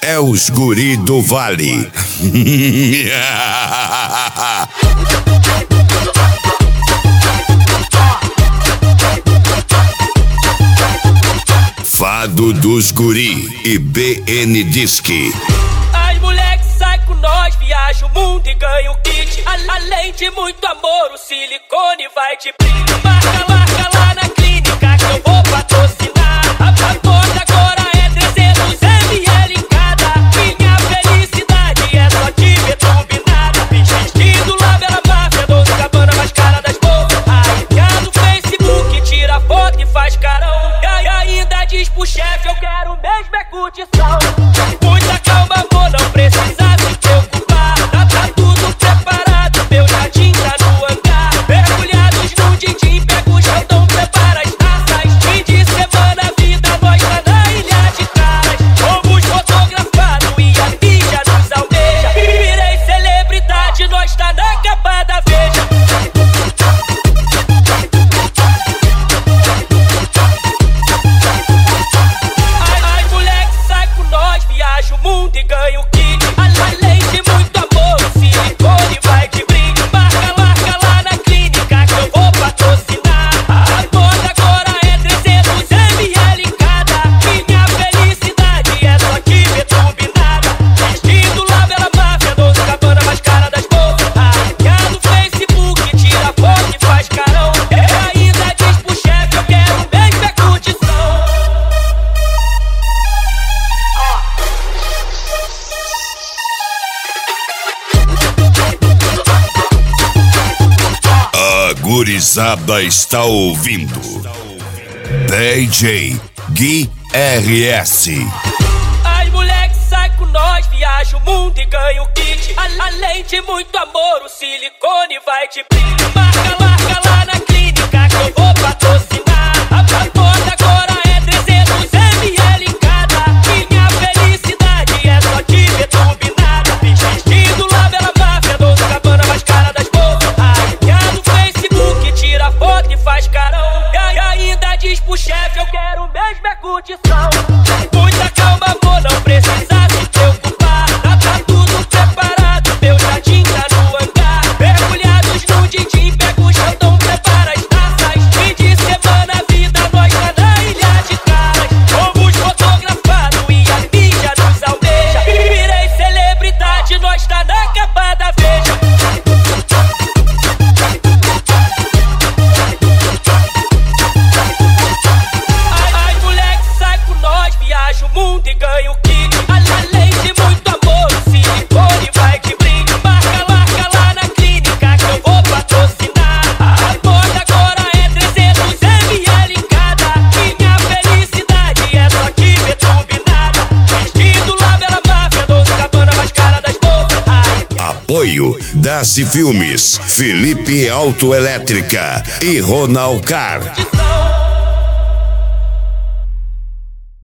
é os guri do Vale. Fado dos Guri e BN Disque. As moleques saem com nós, viaja o mundo e ganha o kit. Além de muito amor, o silicone vai te brinde. Marca lá na clínica que eu vou patrocinar. A porta agora é 300 ml em cada. Minha felicidade é só te ver turbinada. Vestido lá pela máfia, 12 cabana mais cara das bolsas. Aí no Facebook, tira foto e faz carão. E ainda diz pro chefe, eu quero mesmo é curtição. Muita calma, amor, não precisa se preocupar. Tá tudo preparado, meu jardim tá no hangar. Mergulhados no din-din, pega o chão, prepara as taças. Fim de semana, vida nossa na ilha de caras. Fomos fotografados e a mídia nos almeja. Virei celebridade, nós tá na capa da Veja. As moleques saem com nós, viaja o mundo e ganha o kit. Além de muito amor, o silicone vai de brinde. Marca lá na clínica que eu vou patrocinar. A moda agora é 300 ml em cada. Minha felicidade é só te ver turbinada. Vestido lá pela máfia, 12 cabana mais cara das bolsas. Arranca no Facebook, tira foto e faz carão. E ainda diz pro chefe, eu quero mesmo é curtição. A gurizada está ouvindo DJ Gui RS. As moleques saem com nós, viaja o mundo e ganha o kit. Além de muito amor, o silicone vai te brinde. Marca lá na clínica que eu vou patrocinar. A moda agora é 300 ml em cada. Minha felicidade é só te ver turbinada. Vestido lá pela máfia, 12 cabana mais cara das bolsas. Arranca no Facebook, tira foto e faz carão. E ainda diz pro chefe, eu quero mesmo é curtição. Muita calma, amor, não precisa se preocupar. Tá tudo preparado, meu jardim tá no hangar. Mergulhados no din-din, pega o chão, prepara as taças. Fim de semana, vida nossa na ilha de caras. Fomos fotografados e a mídia nos almeja. Virei celebridade, nós tá na capa da Veja. As moleques saem com nós, viaja o mundo e ganha o kit. Além de muito amor, o silicone vai de brinde. Marca lá na clínica que eu vou patrocinar. A moda agora é 300 ml em cada. Minha felicidade é só te ver turbinada. Vestido lá pela máfia, 12 cabana mais cara das bolsas. Apoio Daci Filmes, Felipe Autoelétrica e Ronald Car.